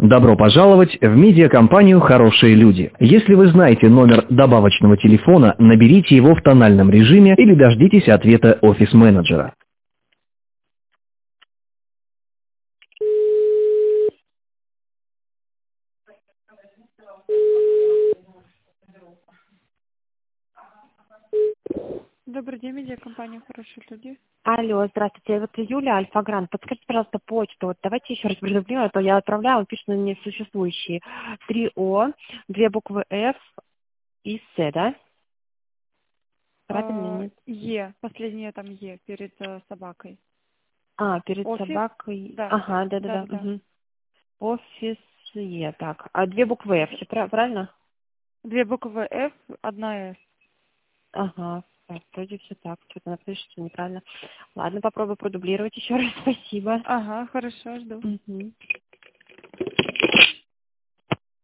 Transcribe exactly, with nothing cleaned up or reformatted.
Добро пожаловать в медиакомпанию «Хорошие люди». Если вы знаете номер добавочного телефона, наберите его в тональном режиме или дождитесь ответа офис-менеджера. Добрый день, медиакомпания «Хорошие люди». Алло, здравствуйте, вот Юля, Альфа-Грант. Подскажите, пожалуйста, почту. Вот давайте еще раз предупредим, а то я отправляла, пишут на несуществующие. три О, две буквы F и С, да? Правильно, А, нет? Е, последнее там Е перед э, собакой. А, перед Офис? собакой. Да, Ага, да, да-да-да. да, да. Угу. Офис Е, так. А две буквы F, всё пра- правильно? Две буквы F, одна S. Ага. Так, вроде все так. Что-то напишешь, что неправильно. Ладно, попробую продублировать еще раз. Спасибо. Ага, хорошо, жду. Угу.